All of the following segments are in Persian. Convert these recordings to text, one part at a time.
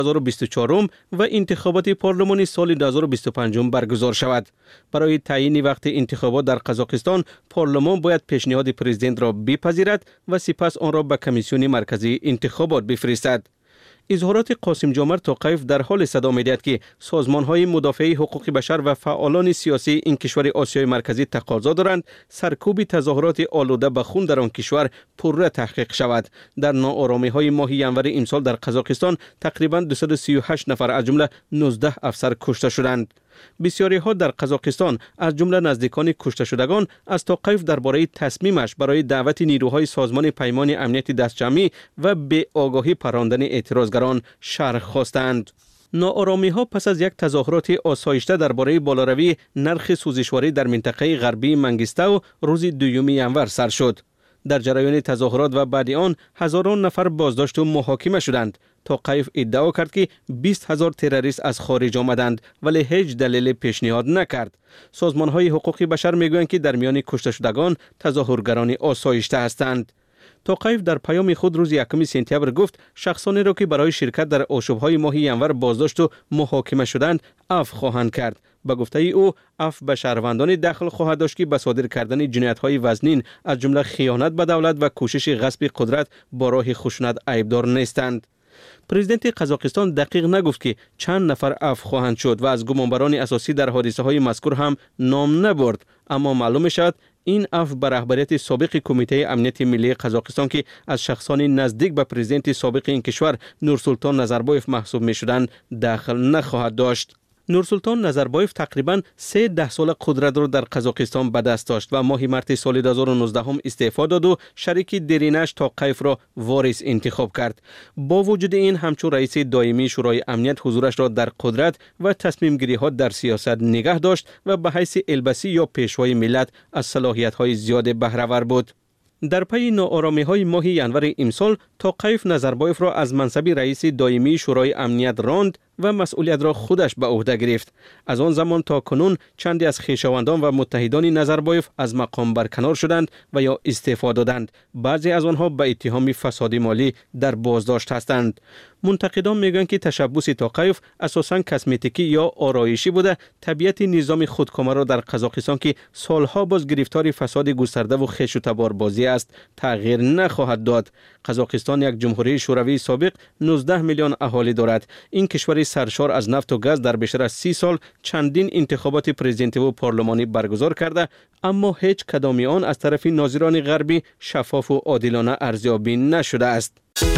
2024 و انتخابات پارلمانی سال 2025 برگزار شود. برای تعیین وقت انتخابات در قزاقستان، پارلمان باید پیشنهاد پرزیدنت را بپذیرد و سپس آن را به کمیسیون مرکزی انتخابات بفرستد. اظهارات قاسم جومرد توقیف در حال صدا می‌دهد که سازمان‌های مدافع حقوق بشر و فعالان سیاسی این کشور آسیای مرکزی تقاضا دارند سرکوب تظاهرات آلوده به خون در آن کشور پرره تحقیق شود. در ناآرامی‌های ماه ینور امسال در قزاقستان تقریباً 238 نفر از جمله 19 افسر کشته شدند. بسیاری ها در قزاقستان از جمله نزدیکان کشته شدگان از توقیف درباره تصمیمش برای دعوت نیروهای سازمان پیمان امنیت دستجمعی و به آگاهی پراندن اعتراضگران شرح خواستند. ناآرامی ها پس از یک تظاهرات آسایشته درباره بالاروی نرخ سوزشواری در منطقه غربی منگیستاو روز 2 ینور سر شد. در جریان تظاهرات و بعد آن هزاران نفر بازداشت و محاکمه شدند. توقیف ادعا کرد که 20,000 تروریست از خارج آمدند ولی هیچ دلیل پیشنهاد نکرد. سازمان‌های حقوق بشر میگویند که در میان کشته شدگان تظاهرگران آسایشته هستند. توقیف در پیام خود روز 1 سپتامبر گفت شخصانی را که برای شرکت در آشوب‌های ماه ینور بازداشت و محاکمه شدند عفو خواهند کرد. به گفته او عفو به شهروندان دخل خواهد داشت که به صادر کردن جنایت‌های وزنین از جمله خیانت به دولت و کوشش غصب قدرت با راه خشونت عیبدار نیستند. پرزیدنت قزاقستان دقیق نگفت که چند نفر عفو خواهند شد و از گمانبران اساسی در حادثه‌های مذکور هم نام نبرد، اما معلوم شد این عفو به رهبریت سابق کمیته امنیت ملی قزاقستان که از شخصان نزدیک به پرزیدنت سابق این کشور نورسلطان نظربایف محسوب می‌شدند دخل نخواهد داشت. نورسلطان نظربایف تقریباً 13 سال قدرت را در قزاقستان به دست داشت و ماه مارس سال 2019 هم استعفا داد و شریک درینش توقیف را وارث انتخاب کرد. با وجود این همچون رئیس دائمی شورای امنیت حضورش را در قدرت و تصمیم گیری ها در سیاست نگه داشت و به حیث البسی یا پیشوای ملت از صلاحیت های زیاد بهره ور بود. در پی ناآرامی های ماه ینور امسال توقیف نظربایف را از منصب رئیس دائمی شورای امنیت راند و مسئولیت را خودش به عهده گرفت. از آن زمان تا کنون چندی از خویشاوندان و متحدان نظربایف از مقام برکنار شدند و یا استعفا دادند. بعضی از آنها به اتهام فساد مالی در بازداشت هستند. منتقدان میگویند که تشبث توقیف اساساً کسمتیکی یا آرایشی بوده. طبیعت نظام خودکامه را در قزاقستان که سالها باز گرفتار فساد گسترده و خیش و تبار بازی است تغییر نخواهد داد. قزاقستان یک جمهوری شوروی سابق 19 میلیون اهالی دارد. این کشور سرشار از نفت و گاز در بیشتر از 30 سال چندین انتخابات پرزیدنتی و پارلمانی برگزار کرده، اما هیچ کدام آن از طرف ناظران غربی شفاف و عادلانه ارزیابی نشده است.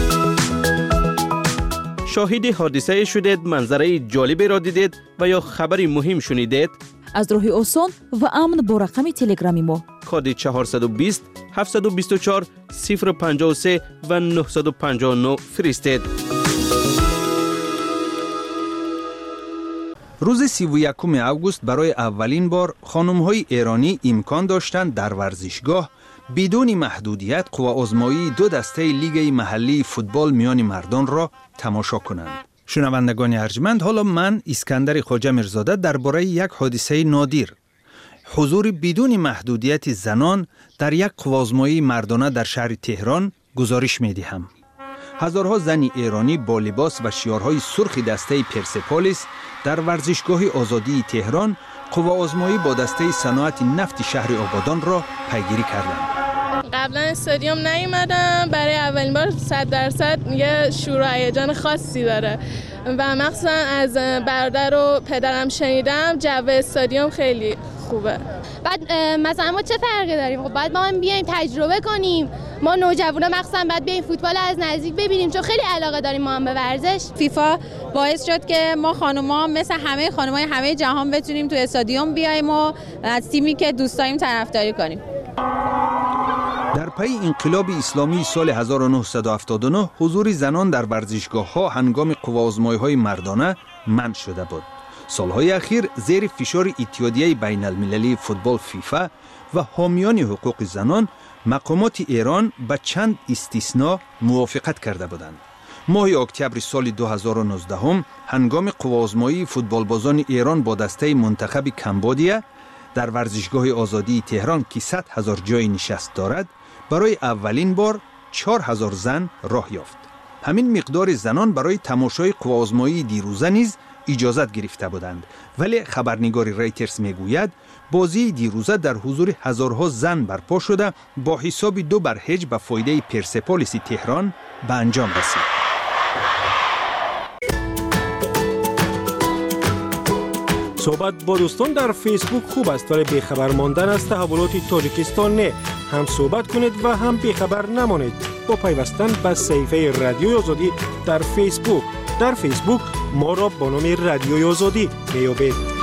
شاهد حادثه شدید، منظره جالبی را دیدید و یا خبری مهم شنیدید؟ از راه آسان و امن با رقم تلگرامی ما کد 420 724 053 و 959 فرستید. روز 31 اوگوست برای اولین بار خانم‌های ایرانی امکان داشتند در ورزشگاه بدون محدودیت قوه‌آزمایی 2 دسته لیگ محلی فوتبال میان مردان را تماشا کنند. شنوندگان ارجمند، حالا من اسکندر خواجه میرزاده درباره یک حادثه نادر، حضور بدون محدودیت زنان در یک قوه‌آزمایی مردانه در شهر تهران گزارش می‌دهم. هزارها زن ایرانی با لباس و شیارهای سرخ دسته پرسپولیس در ورزشگاه آزادی تهران قوه‌آزمایی با دسته صنعت نفت شهر آبادان را پیگیری کردند. قبلا استادیوم نیومدم، برای اولین بار 100% یه شور و هیجان خاصی داره و مخصوصا از برادر و پدرم شنیدم جو استادیوم خیلی خوبه. بعد مثلا ما چه فرقی داریم؟ خب باید ما هم بیایم تجربه کنیم. ما نوجوانا مخصوصا باید بیایم فوتبال از نزدیک ببینیم چون خیلی علاقه داریم ما هم به ورزش. فیفا باعث شد که ما خانوما مثل همه خانمای همه جهان بتونیم تو استادیوم بیایم و از تیمی که دوست داریم طرفداری کنیم. در پی انقلاب اسلامی سال 1979 حضور زنان در ورزشگاه‌ها هنگام قوه‌آزمایی‌های مردانه منع شده بود. سالهای اخیر زیر فشار اتحادیه بین المللی فوتبال فیفا و حامیان حقوق زنان مقامات ایران به چند استثناء موافقت کرده بودند. ماه اکتبر سال 2019 هم هنگام قوه‌آزمایی فوتبالبازان ایران با دسته منتخب کمبودیا در ورزشگاه آزادی تهران که 100,000 جای نشست دارد برای اولین بار 4,000 زن راه یافت. همین مقدار زنان برای تماشای قوازمایی دیروزه نیز اجازت گرفته بودند. ولی خبرنگار رایترز میگوید بازی دیروزه در حضور هزارها زن برپا شده با حساب 2-0 به فایده پرسپولیس تهران به انجام رسید. صحبت با دوستان در فیسبوک خوب است ولی بیخبر ماندن از تحولات تاجیکستان نه. هم صحبت کنید و هم بیخبر نمانید با پیوستن به صفحه رادیوی آزادی در فیسبوک. در فیسبوک ما را با نام رادیوی آزادی میابید.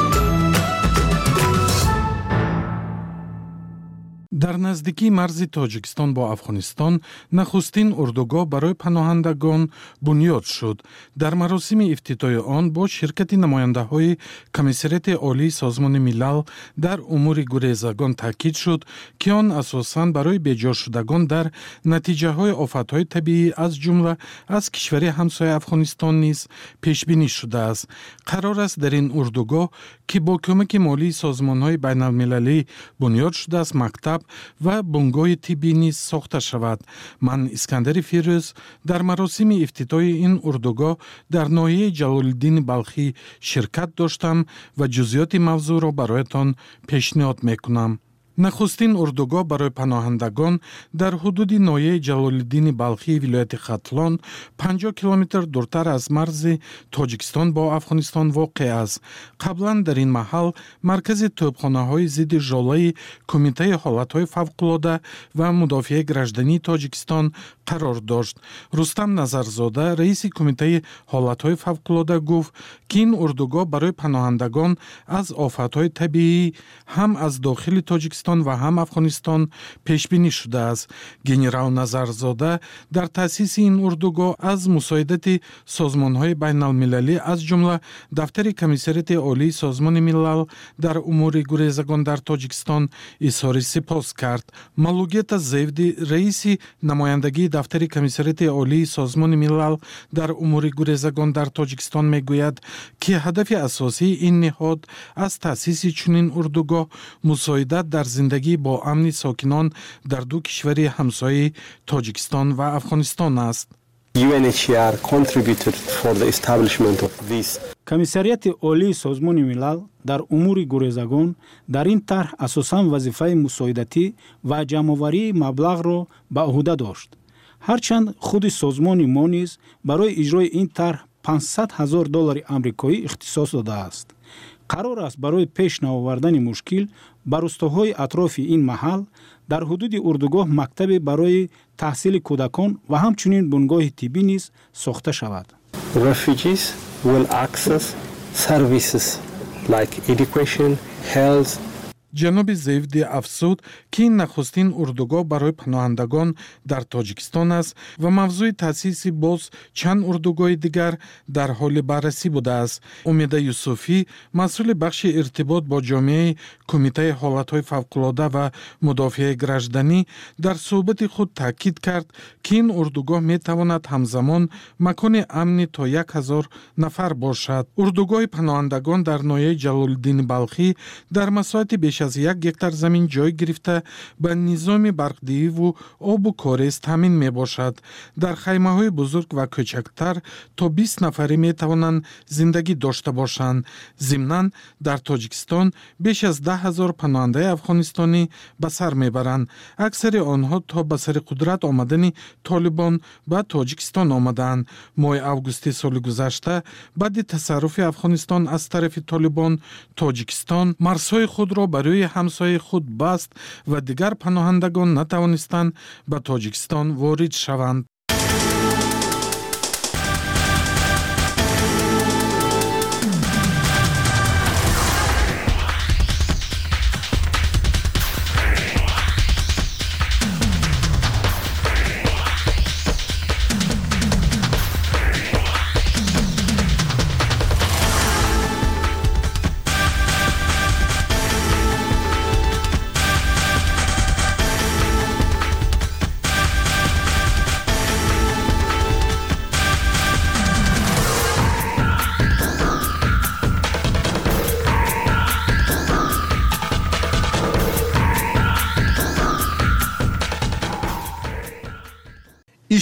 در نزدیکی مرز تاجیکستان با افغانستان نخستین اردوگاه برای پناهندگان بنیاد شد. در مراسم افتتاح آن با شرکت نماینده‌های کمیسریت عالی سازمان ملل در امور گریزگان تاکید شد که آن اساساً برای بجا شدگان در نتیجه‌های آفت‌های طبیعی از جمله از کشور همسایه افغانستان نیز پیش بینی شده است. قرار است در این اردوگاه که با کمک مالی سازمان‌های بین‌المللی بنیاد شده است مکتب و بنگاه طبی نیز ساخته شود. من اسکندر فیروز در مراسم افتتاح این اردوگاه در ناحیه جلال‌الدین بلخی شرکت داشتم و جزئیات موضوع را برایتان پیشنهاد میکنم. نخستین اردوگاه برای پناهندگان در حدود ناحیه جلال‌الدین بلخی ولایت ختلان 50 کیلومتر دورتر از مرز تاجیکستان با افغانستان واقع است. قبلا در این محل مرکز توپخانه‌های ضد ژاله کمیته حالت‌های فوق‌العاده و مدافع گراجدنی تاجیکستان قرار داشت. رستم نظرزاده رئیس کمیته حالت‌های فوق‌العاده گفت که این اردوگاه برای پناهندگان از آفت‌های طبیعی هم از داخل تاجیکستان و هم افغانستان پیش بینی شده است. گنرال نظرزاده در تأسیس این اردوگاه از مساعدت سازمان‌های بین‌المللی از جمله دفتر کمیسریت عالی سازمان ملل در امور گریزگان در تاجیکستان اظهار سپاس کرد. مالوگیت زیودی رئیس نمایندگی دفتر کمیسریت عالی سازمان ملل در امور گریزگان در تاجیکستان میگوید که هدف اساسی این نهاد از تأسیس چنین اردوگاه مساعدت در زندگی با امن ساکنان در دو کشور همسایه تاجیکستان و افغانستان است. UNHCR contributed for the establishment of this. کمیسریت عالی سازمان ملل در امور گریزگان در این طرح اساساً وظیفه مساعدتی و جمع‌آوری مبلغ را به عهده داشت. هرچند خود سازمان ما نیز برای اجرای این طرح $500,000 آمریکایی اختصاص داده است. قرار است برای پیش آوردن مشکل بر روستاهای اطراف این محل در حدود اردوگاه مکتب برای تحصیل کودکان و همچنین بنگاه طبی نیز ساخته شود. Refugees will access services like education, health. جناب زیودی افزود که این نخستین اردوگاه برای پناهندگان در تاجیکستان است و موضوع تأسیس باز چند اردوگاه دیگر در حال بررسی بوده است. امید یوسفی مسئول بخش ارتباط با جامعه کمیته حالت‌های فوق‌العاده و مدافع گراجدنی در صحبت خود تاکید کرد که این اردوگاه می‌تواند همزمان مکان امنی تا 1000 نفر باشد. اردوگاه پناهندگان در ناحیه جلال‌الدین بلخی در مساحت بیش از 1 هکتار زمین جای گرفته به نظام برقدهی و آب و کاریز تامین می باشد. در خیمه های بزرگ و کوچکتر تا 20 نفری می توانند زندگی داشته باشند. ضمناً در تاجیکستان بیش از 10,000 پناهنده افغانستانی به سر می برند. اکثر آنها تا به سر قدرت آمدن طالبان به تاجیکستان آمدند. ماه اوگوست سال گذشته بعد تصرف افغانستان از طرف طالبان تاجیکستان مرزهای خود را برای همسایه خود بست و دیگر پناهندگان نتوانستند به تاجیکستان وارد شوند.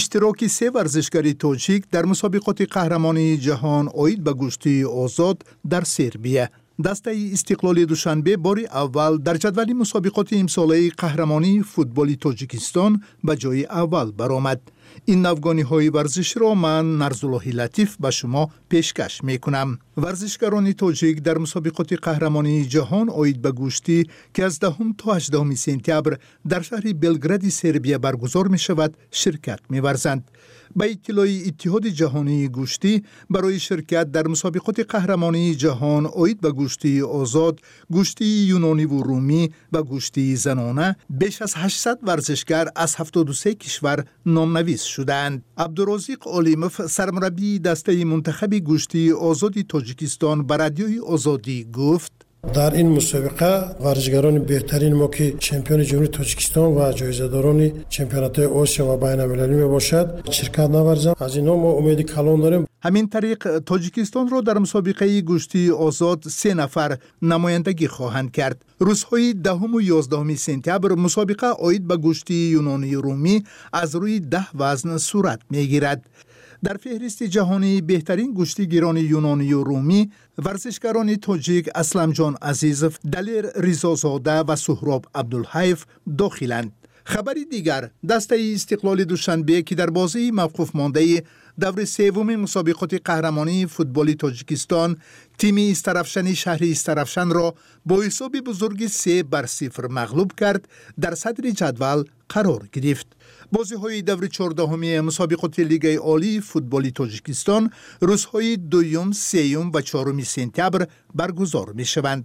اشتراک 3 ورزشکاری تاجیک در مسابقات قهرمانی جهان عاید به گشتی آزاد در سربیه. دسته استقلال دوشنبه بار اول در جدول مسابقات امساله قهرمانی فوتبال تاجیکستان به جای اول برآمد. این نوگانی‌های ورزش را من نرزالله لطیف به شما پیشکش می‌کنم. ورزشکاران تاجیک در مسابقات قهرمانی جهان عاید به گشتی که از 10 تا 18 سپتامبر در شهر بلگراد سربیه برگزار می‌شود شرکت می‌ورزند. به اطلاع اتحاد جهانی گشتی برای شرکت در مسابقات قهرمانی جهان عاید به گشتی آزاد، گشتی یونانی و رومی و گشتی زنانه بیش از 800 ورزشکار از 73 کشور نامنویس شدند. عبدالرزاق علیموف سرمربی دسته منتخب گشتی آزاد تاجیکستان به رادیوی آزادی گفت: در این مسابقه ورزشکاران بهترین ما که چمپیون جمهوری تاجیکستان و جایزه‌داران چمپیونات آسیا و بین المللی میباشد شرکت نورزم. از اینا ما امید کلان داریم. همین طریق تاجیکستان را در مسابقه گشتی آزاد 3 نفر نمایندگی خواهند کرد. روزهای 10 و 11 سپتامبر مسابقه عاید به گشتی یونانی رومی از روی 10 وزن صورت میگیرد. در فهرست جهانی بهترین گشتیگیران یونانی و رومی ورزشکاران تاجیک اسلم جان عزیزов، دلیر ریزازاده و سهراب عبدالحیف داخلند. خبری دیگر، دسته استقلال دوشنبه که در بازی موقوف مانده دور سوم مسابقات قهرمانی فوتبال تاجیکستان تیم استرافشن شهر استرافشن را با حساب بزرگ 3-0 مغلوب کرد، در صدر جدول قرار گرفت. بازی‌های دور 14 مسابقات لیگ عالی فوتبال تاجیکستان روزهای 2، 3 و 4 سپتامبر برگزار می‌شوند.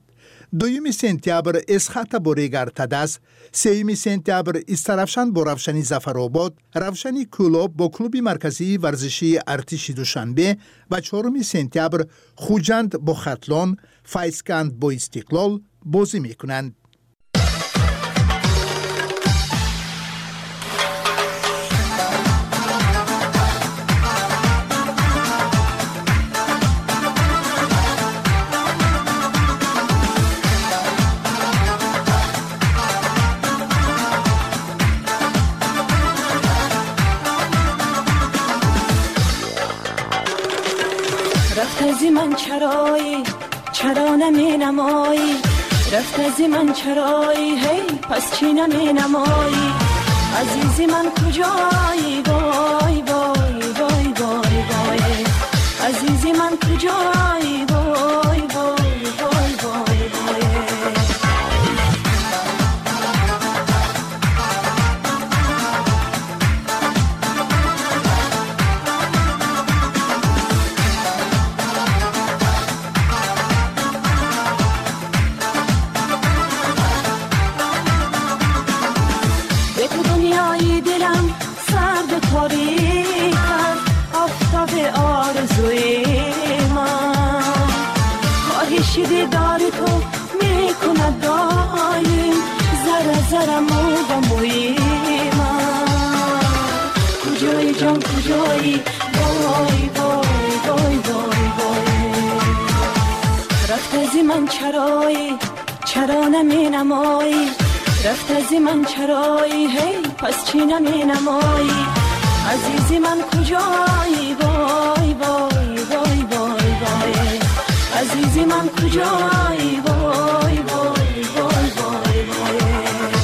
2 سپتامبر اسخط با ریگر تدس، 3 سپتامبر استرافشن با روشنی ظفرآباد، روشنی کلوب با کلوب مرکزی ورزشی ارتش دوشنبه و 4 سپتامبر خوجند با ختلان، فیضکند با استقلال بازی می‌کنند. رفت من چرا نمی نمایی، رفت از من چرایی، هی پس چی نمی نمایی، عزیزی من کجایی، وای وای وای وای وای، عزیزی من کجایی، وای وای وای وای وای. دیدار تو میکند دایم، ذره ذره مو و موی من. کجایی جان کجایی، وای وای وای وای وای. رفت از من چرا نمی نمایی، رفت از من چرایی، هی پس چی نمی نمایی، عزیزی من کجایی، وای وای وای وای وای، عزیزی من کجایی، وای وای وای وای وای.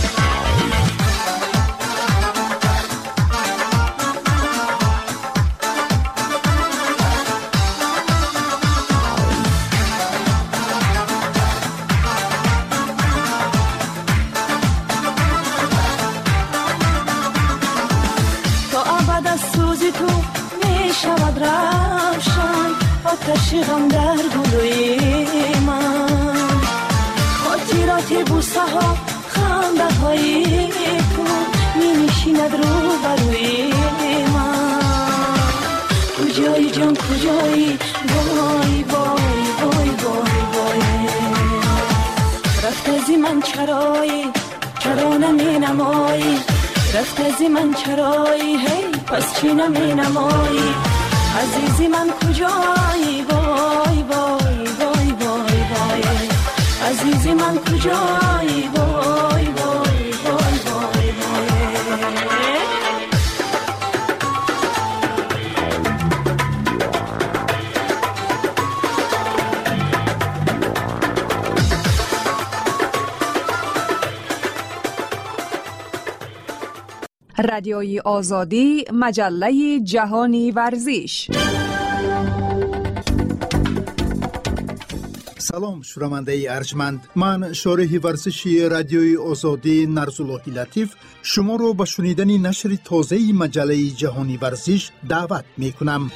تا ابد از سوزی تو می شود روشن، آتش غم در گلوی من، خاطرات بوسه ها خنده های تو می نشیند رو بروی من. کجایی جان کجایی، وای وای وای وای وای. رفت از من چرا نمی نمایی، رفت از من چرایی، هی پس چی نمی نمایی، عزیزی من کجایی، وای وای وای وای وای، عزیزی من کجایی، وای وای وای وای وای. رادیوی آزادی، مجله جهانی ورزش. سلام شنونده ارجمند، من شارح ورزشی رادیوی آزادی نرزاللهی لطیف شما رو به شنیدن نشر تازه مجله جهانی ورزش دعوت می کنم.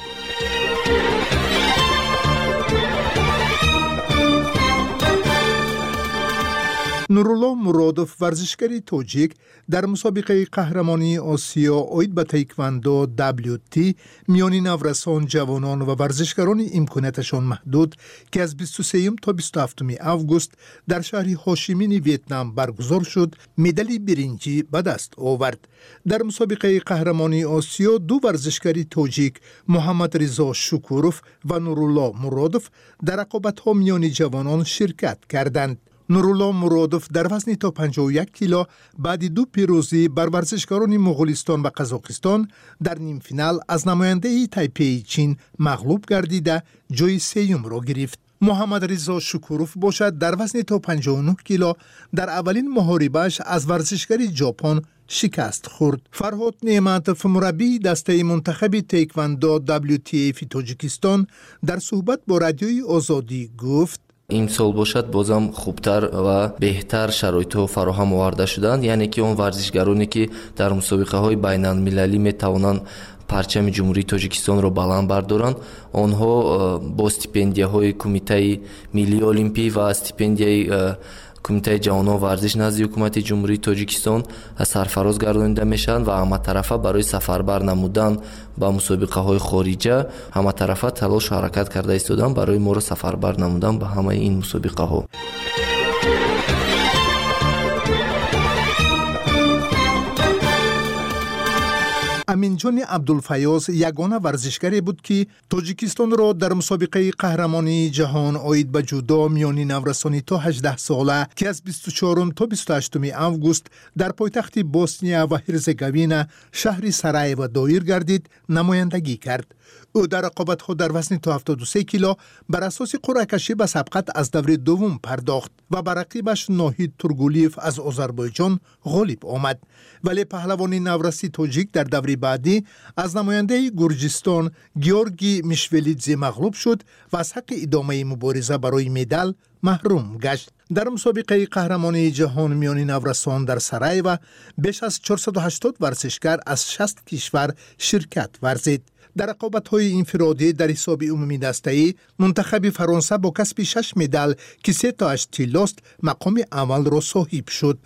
نورالله مرادوف ورزشکاری تاجیک در مسابقه قهرمانی آسیا اوید به تایکواندو WT میان نورسان، جوانان و ورزشکاران امکاناتشان محدود که از 23 تا 27 آگوست در شهر هاشیمین ویتنام برگزار شد، مدال برنجی به دست آورد. در مسابقه قهرمانی آسیا دو ورزشکاری تاجیک محمد رضا شکوروف و نورالله مرادوف در رقابت‌ها میان جوانان شرکت کردند. نورالله مرادوف در وزن تا 51 کیلو بعد دو پیروزی بر ورزشکاران مغولستان و قزاقستان در نیم فینال از نماینده تایپی چین مغلوب گردیده جای سوم را گرفت. محمد رضا شکوروف باشد در وزن تا 59 کیلو در اولین محاربه‌اش از ورزشکاری ژاپن شکست خورد. فرهاد نعمتوف مربی دسته منتخب تایکواندو WTA تاجیکستان در صحبت با رادیوی آزادی گفت: امسال бошад бозам хубтар ва беҳтар шароитҳо фароҳам оварда шуданд, яъне ки он варзишгароне ки дар мусобиқаҳои байналмилалӣ метавонанд парчами ҷумҳурии Тоҷикистонро баланд бардоранд, онҳо бо стипендияҳои кумитаи миллии олимпӣ ва стипендияи кумитаи ҷавонон варзиш назди ҳукумати ҷумҳурии Тоҷикистон сарфароз гардонида мешаванд ва ҳаматарафа барои сафарбар намудан ба мусобиқаҳои хориҷа ҳаматарафа талошу ҳаракат карда истоданд барои моро сафарбар намудан ба ҳамаи ин мусобиқаҳо. امینجان عبدالفیاض یگانه ورزشکاری بود که تاجیکستان را در مسابقه قهرمانی جهان اوید به جودو میان نورسانی تا 18 ساله که از 24 تا 28 آگوست در پایتخت بوسنیا و هرزگوین شهر سرایو دایر گردید نمایندگی کرد. او در رقابت‌ها در وزن تا 73 کیلو بر اساس قرعه کشی به سبقت از دور دوم پرداخت و بر رقیبش ناهید تورگولیف از آذربایجان غالب آمد، ولی پهلوان نورسی تاجیک در دور بعدی از نماینده گرجستان گیورگی میشولیدزی مغلوب شد و از حق ادامه مبارزه برای مدال محروم گشت. در مسابقه قهرمانی جهان میان نورسان در سرایو بیش از 480 ورزشکار از 60 کشور شرکت ورزید. در رقابت‌های انفرادی در حساب عمومی دسته‌ای منتخب فرانسه با کسب 6 مدال که 3 تاش طلاست مقام اول را صاحب شد.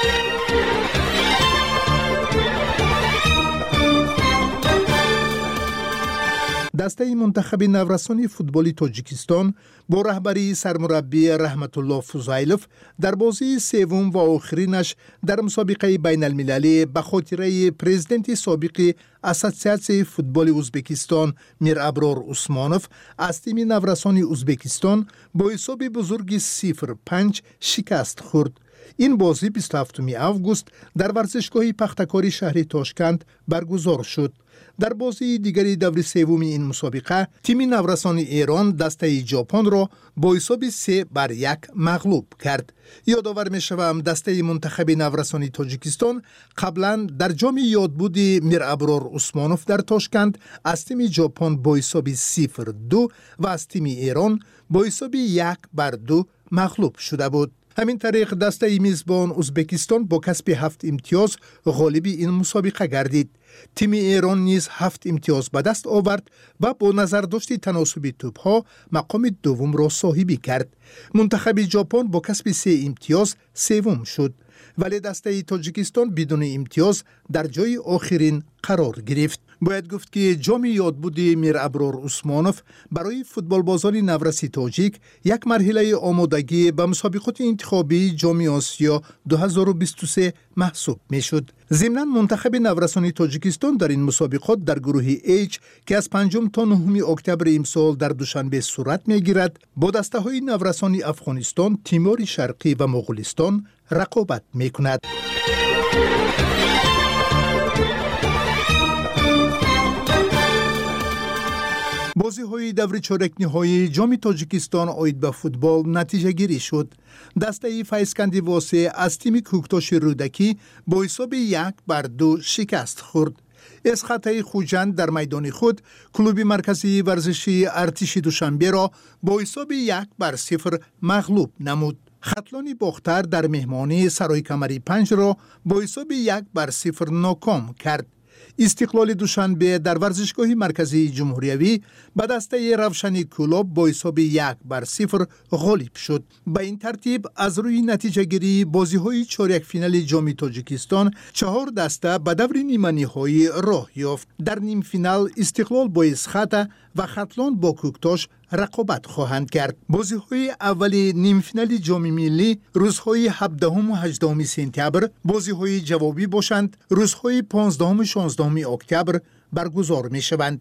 دسته منتخب نورسانی فوتبالی تاجیکستان با رهبری سرمربی رحمت الله فضایلوف در بازی سوم و آخرینش در مسابقه بین المللی به خاطره پرزیدنت سابق اساسیاسیون فوتبال ازبکستان میر ابرار عثمانوف از تیم نورسانی ازبکستان با حساب بزرگی 0-5 شکست خورد. این بازی 27 آگوست در ورزشگاه پختکاری شهر تاشکند برگزار شد. در بازی دیگری دور سوم این مسابقه تیم نورسان ایران دسته ژاپن را با حساب 3-1 مغلوب کرد. یادآور می‌شوم دسته منتخب نورسانی تاجیکستان قبلا در جام یادبود میر ابرار عثمانوف در تاشکند از تیم ژاپن با حساب 0-2 و از تیم ایران با حساب 1-2 مغلوب شده بود. همین طریق دسته میزبان ازبکستان با کسب 7 امتیاز غالب این مسابقه گردید. تیم ایران نیز 7 امتیاز به دست آورد و با نظر داشت تناسب توپ‌ها مقام دوم را صاحبی کرد. منتخب ژاپن با کسب 3 امتیاز سوم شد، ولی دسته تاجیکستان بدون امتیاز در جای آخرین قرار گرفت. باید گفت که جام یادبود میر ابرار عثمانوف برای فوتبال بازان نورسی تاجیک یک مرحله آمادگی به مسابقات انتخابی جام آسیا 2023 محسوب می شد. ضمناً منتخب نورسانی تاجیکستان در این مسابقات در گروه H که از 5 تا 9 اکتبر امسال در دوشنبه صورت می گیرد با دسته های نورسانی افغانستان، تیمور شرقی و مغولستان رقابت می کند. بازی‌های دور چهارک نهایی جام تاجیکستان اوید به فوتبال نتیجه گیری شد. دسته فیضکندی واسه از تیم کوکتاش رودکی با حساب 1-2 شکست خورد. از خطای خوجند در میدان خود کلوب مرکزی ورزشی ارتش دوشنبه را با حساب 1-0 مغلوب نمود. خطلانی باختر در مهمانی سرای کمری 5 را با حساب 1-0 ناکام کرد. استقلال دوشنبه در ورزشگاه مرکزی جمهوریوی به دسته روشنی کلوب با حساب 1-0 غالب شد. به این ترتیب از روی نتیجه گیری بازی های چهارک فینال جام تاجیکستان 4 دسته به دور نیمه نهایی راه یافت. در نیم فینال استقلال با اسخط و خطلان با کوکتاش رقابت خواهند کرد. بازی های اولی نیم فینال جام ملی روزهای 17 و 18 سپتامبر، بازی های جوابی باشند روزهای 15 و 16 اکتبر برگزار می شوند.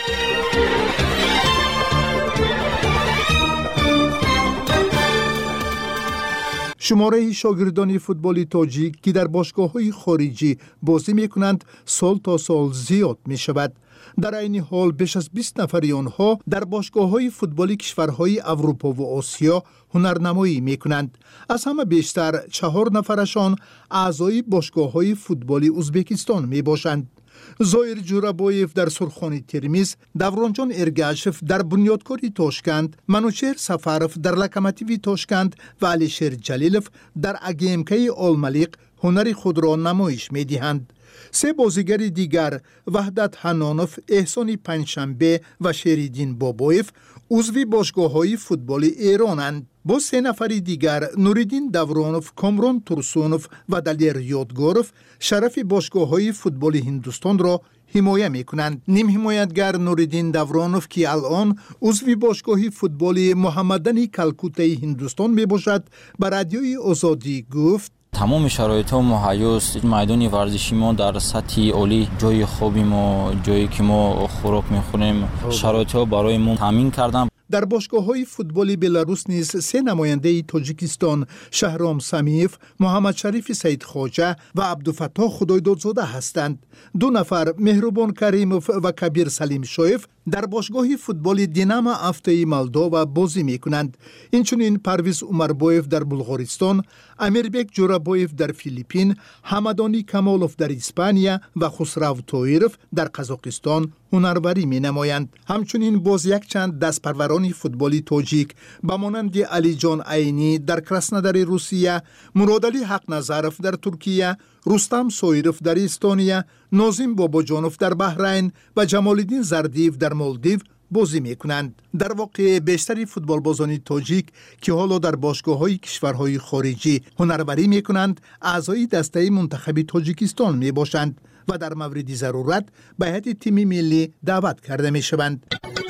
شماره شاگردان فوتبال تاجیک که در باشگاه‌های خارجی بازی می‌کنند سال تا سال زیاد می‌شود. در این حال بیش از 20 نفر آنها در باشگاه‌های فوتبالی کشورهای اروپا و آسیا هنرنمایی می‌کنند. از همه بیشتر 4 نفرشان اعضای باشگاه‌های فوتبالی ازبکستان میباشند. زایر جورابویف در سرخانی ترمیز، دورانجان ارگاشف در بنیادکاری تاشکند، منوچهر سفرف در لکماتیوی تاشکند و علیشیر جلیلف در اگیمکی آلملیق هنر خود را نمایش می‌دهند. 3 بازیگر دیگر وحدت حنانف، احسان پنجشنبه و شریدین بابایف عضو باشگاه‌های فوتبالی ایرانند. با 3 نفر دیگر نوریدین دورانوف، کامران ترسونوف و دلیر یادگارف شرف باشگاه‌های فوتبالی هندوستان را حمایت می‌کنند. نیم حمایتگر نوریدین دورانوف که الان عضو باشگاه فوتبالی محمدنی کلکوته هندوستان میباشد به رادیوی آزادی گفت: تمام شرایط ها مهیاست. میدان ورزشی ما در سطح عالی، جای خوبی ما، جایی که ما خوراک میخوریم، شرایط ها برای ما تامین کردن. در باشگاه‌های فوتبالی بلاروس نیز 3 نماینده تاجیکستان، شهرام سمیف، محمد شریف سید خواجه و عبدالفتاح خدایدادزاده هستند. 2 نفر مهربان کریموف و کبیر سلیم شایف در باشگاه فوتبال دیناما افتای مالدووا بازی می‌کنند. اینچنین پرویز عمربایف در بلغارستان، امیربک جورابایف در فیلیپین، حمدانی کمالوف در اسپانیا و خسرو طاهرف در قزاقستان هنربری می‌نمایند. همچنین باز یک چند دستپروران فوتبالی تاجیک به مانند علی جان عینی در کراسنودار روسیه، مرادعلی حق نظرف در ترکیه، رستم سویرف در استونیا، نازم باباجانوف در بحرین و جمالالدین زردیف در مالدیو بازی میکنند. در واقع بیشتری فوتبال بازان تاجیک که حالا در باشگاه‌های کشورهای خارجی هنربری میکنند، اعضای دسته منتخب تاجیکستان میباشند و در مورد ضرورت به هیئت تیم ملی دعوت کرده میشوند.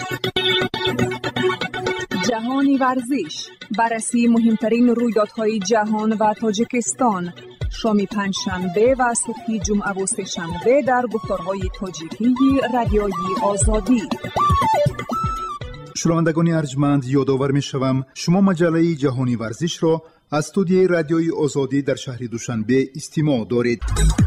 جهانی ورزش، بررسی مهمترین رویدادهای جهان و تاجیکستان، شام پنجشنبه و صبح جمعه و سه‌شنبه در گفتارهای تاجیکی رادیوی آزادی. شنوندگان ارجمند، یادآور می‌شوم شما مجله جهانی ورزش را از استودیوی رادیوی آزادی در شهر دوشنبه استماع دارید.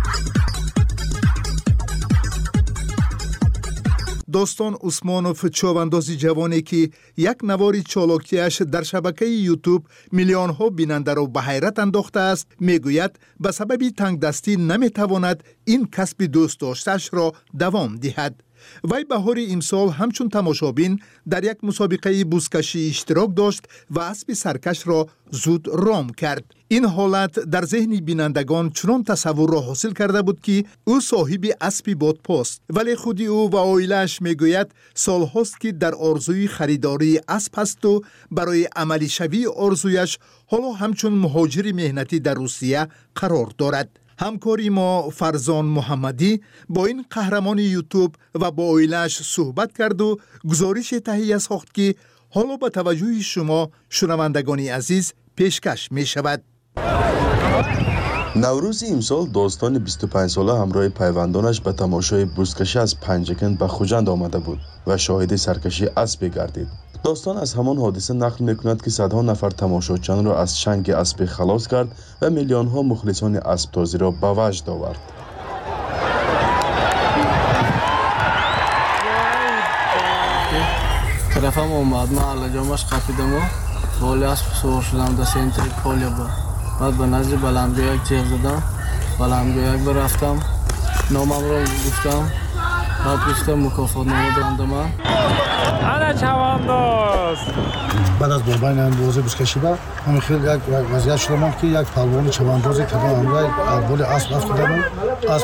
داستان عثمانوف، چوبانداز جوانی که یک نوار چالاکیش در شبکه یوتیوب میلیون ها بیننده را به حیرت انداخته است، میگوید به سبب تنگ دستی نمیتواند این کسب دوست داشتش را دوام دهد. وی بهار امسال همچون تماشابین در یک مسابقه بزکشی اشتراک داشت و اسب سرکش را زود رام کرد. این حالت در ذهن بینندگان چنان تصور را حاصل کرده بود که او صاحب اسبی بادپاست، ولی خودی او و عائله‌اش میگوید سالهاست که در آرزوی خریداری اسب است و برای عملی شوی آرزویش حالا همچون مهاجر مهنتی در روسیه قرار دارد. همکاری ما فرزان محمدی با این قهرمان یوتیوب و با عائله‌اش صحبت کرد و گزارش تهیه ساخت که حالا با توجه شما شنوندگان عزیز پیشکش می شود. نوروز امسال داستان 25 ساله همراه پیوندانش به تماشای بزکشی از پنجکند به خوجند آمده بود و شاهد سرکشی اسب گردید. داستان از همان حادثه نقل می‌کند که صدها نفر تماشاچیان را از چنگ اسب خلاص کرد و میلیون‌ها مخلصان اسب تازی را به وجد آورد. رفتم اومد من علجامش خفیدم و بالی اسب سوار شدم دست اینتری پالیا با بعد به نزدیک بلندگوی یک جیغ زدم بلندگوی یک برفتم نامم رو گفتم بعد گفتم مکافات نامه دارنده من انا چوانداز بعد از بابای نام بازی بسکشی با همین خیلی یک وضعیت شدم که یک پلوان چواندازی که همراه بالی اسب افتادم اسب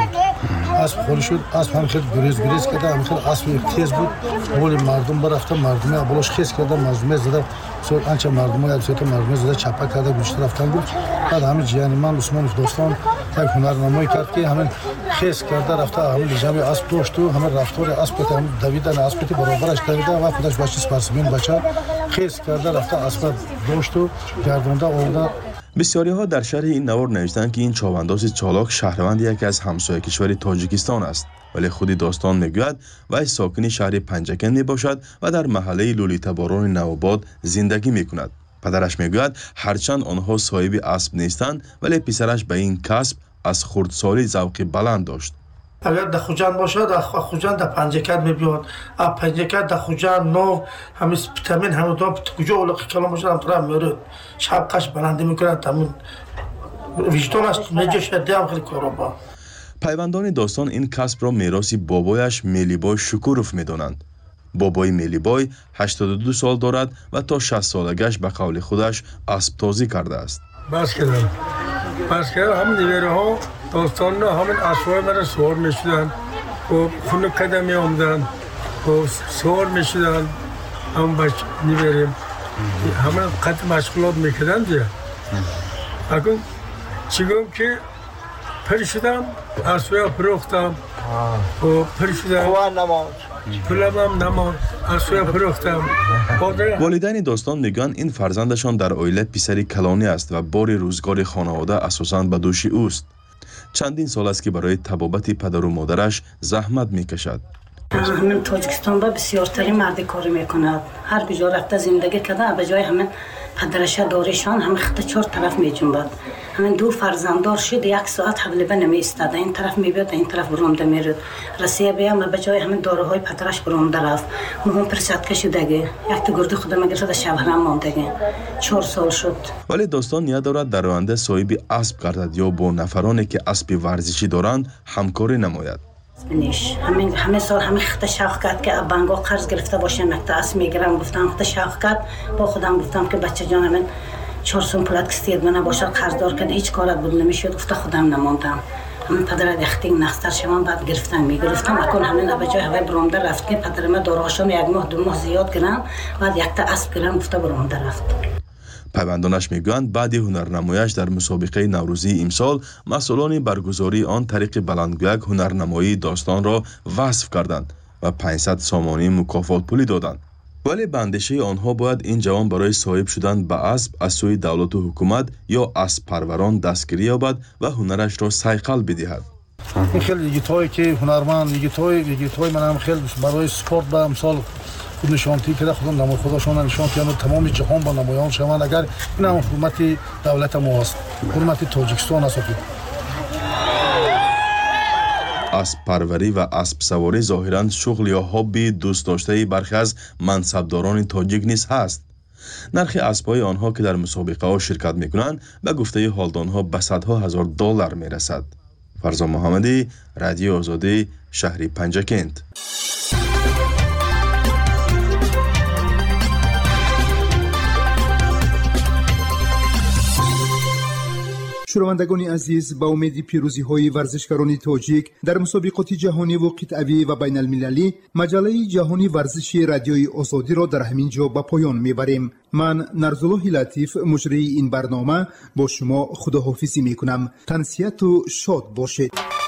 خوری شد اسب هم خیلی گریز کرده هم خیلی اسب تیز بود بالی مردم برفتم مردمی بالاش خیس کرده مردمی زده سر آنچه مردم یک سوت مردم زده چپا کرده گوشت رفتن بود بعد همین جیانی من عثمان دوستان یک هنرنمایی کرد که همین خیس کرده رفته همین لجام اسب داشت و همین رفتار اسب که هم دویدن اسب که برابرش دویده و خودش باش سپاسمین بچه خیس کرده رفته اسب داشت و گردونده اوندا. بسیاری ها در شرح این نوار نوشتند که این چاوانداز چالاک شهروند یکی از همسایه کشور تاجیکستان است، ولی خودی داستان میگوید وی ساکن شهر پنجکن می باشد و در محله لولیتا باران نوآباد زندگی می کند. پدرش میگوید هرچند آنها صاحب اسب نیستند ولی پسرش به این کسب از خردسالی ذوق بلند داشت. اگر در خوجند باشد در خوجند در پنجکن میبیاد از پنجکن در خوجند نو همین تامین همون دو کجا اولقی کلام باشد هم طرف میرد شبقش بلنده میکنن تامین وجدانش نجاش هم خیلی کارا با. پیوندان داستان این کسب را میراث بابایش میلیبای شکوروف میدانند. بابای میلیبای 82 سال دارد و تا 60 سالگش به قول خودش اسب تازی کرده است. بس کردم همین دیواره ها داستان همین اسبای مرا سوار میشدن و خونه قدمی آمدن و سوار میشدن هم بچه نیبریم همین قد مشغولات میکردن دیگه اکن چیگم که پر شدم اسبای پروختم و پر شدم پولم نماد اسبای پروختم. والدین داستان میگن این فرزندشان در عائله پسری کلانی است و بار روزگار خانواده اساساً به دوش اوست. چندین سال است که برای طبابت پدر و مادرش زحمت میکشد. همین تاجیکستان با بسیارترین مردی کاری میکند. هر کجا رفته زندگی کرده به جای همین پدرش داریشان همین خط چهار طرف میجنبد. همین دو فرزنددار شد یک ساعت حوله نمی ایستاد. این طرف میبیاد این طرف برونده میرد. رسیه بیام و به جای همین داروهای پدرش برونده رفت. مهم پرسد کشیدگی. یک تا گرده خودم اگر شده شبرم ماندگی. 4 سال شد. ولی داستان نیت دارد در آینده صاحب اسب گردد یا با نفرانی که اسب ورزشی دارند همکاری نماید. همه سال همه خط شاخ کرد که بانگو قرض گرفته باشه مکتا اسب میگیرم گفتم خط شاخ کرد با خودم گفتم که بچه جان من 4 سال پولت کستید من باشه قرض دار کرد هیچ کارت بود نمیشد گفته خودم نموندم همین پدر دختین نختر شوم بعد گرفتم میگرفتم اکن همین بجای هوای برونده رفت که پدر ما داروهاشون 1 ماه 2 ماه زیاد گرم بعد یک تا اسب گرم گفته برونده رفت. پیوندانش میگویند بعد هنرنمایش در مسابقه نوروزی امسال مسئولان برگزاری آن طریق بلندگویک هنرنمایی داستان را وصف کردند و 500 سامانی مکافات پولی دادند. ولی به اندیشه آنها باید این جوان برای صاحب شدن به اسب از سوی دولت و حکومت یا اسب پروران دستگیری یابد و هنرش را صیقل بدهد. این خیلی یگیتایی که هنرمند یگیتای من هم خیلی برای سپورت به امسال نشانتی که خودم نمای خودشان نشانتی انو تمام جهان با نمایان شوند. اگر این هم حکومت دولت ما است حکومت تاجیکستان است. اسب پروری و اسب سواری ظاهراً شغل یا هابی دوست داشته برخی از منصبداران تاجیک نیز هست. نرخ اسب‌های آنها که در مسابقه ها شرکت می‌کنند به گفته حالدانها به صدها هزار دلار می‌رسد. فرزان محمدی، رادیو آزادی، شهر پنجکند. شنوندگان عزیز، با امید پیروزی های ورزشکاران تاجیک در مسابقات جهانی و قطعی و بین المللی، مجله جهانی ورزشی رادیوی آزادی را در همین جا به پایان میبریم. من نرزالله لطیف مجری این برنامه با شما خداحافظی میکنم. تنسیت و شاد باشید.